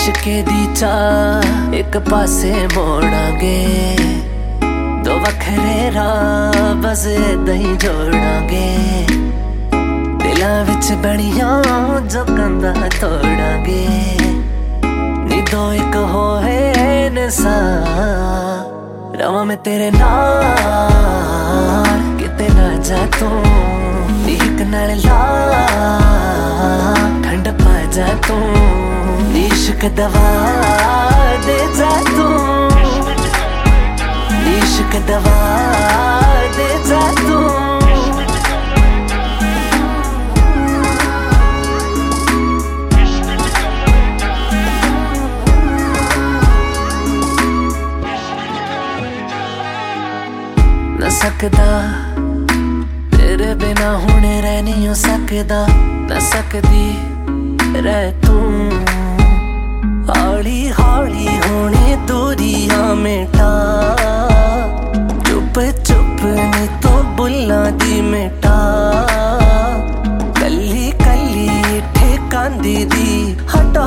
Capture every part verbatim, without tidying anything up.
इश्के दी चाह एक पासे मोड़ांगे, दो वखरे राह बस इदां ही जोड़ांगे। दिलां विच बणियां जो कंधा तोड़ांगे, नी दो एक होए ने सा रवां मैं तेरे नाल किते ना जा तू। इक नाल ला ठंड पा जा तू, इश्क दवा दे जा तू, इश्क दवा दे जा तू। न सकदा तेरे बिना हुणे रह नहीं हो सकदा, न सकदी रह तू। हौली हौली होने दूरियां मिटा, चुप चुप नी तो बुल्लां दी मिटा। कली कली ठेकांदी दी हटा,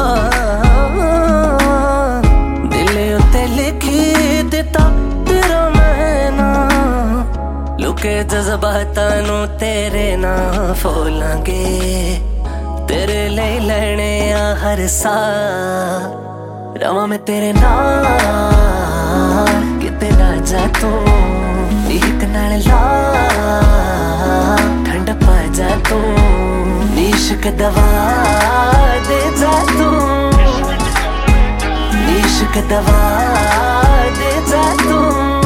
दिले उत्ते लिखी दिता तेरा मैना। लुके जज्बातां नू तेरे ना फोलांगे, तेरे ले लेने आ हर सा रवां मैं तेरे नाल किते ना जा तू। इक नाल ला ठंड पा जा तू, इश्क दवा दे जा तू, इश्क दवा दे जा तू।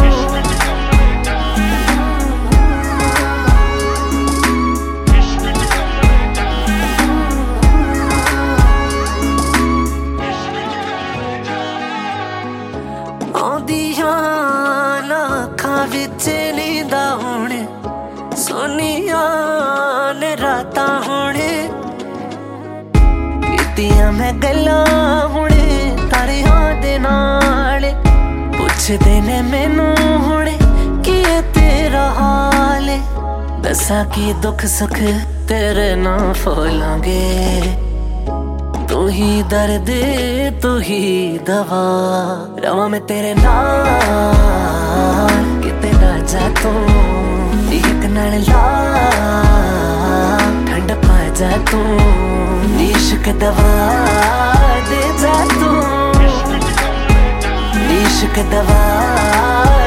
अखां विच नींदा हुणे, सोनिया ने रातां हुणे। कीतियां मैं गल्लां हुणे तारियां दे नाल, पुछदे ने मैनू हुणे कि तेरा हाल। दसां की दुख सुख तेरे नां फोलांगे, तू ही दर्द तू ही दवा रवां मैं तेरे नाल किते ना जा तू। इक नाल ला ठंड पा जा तू, इश्क दवा दे जा तू, इश्क दवा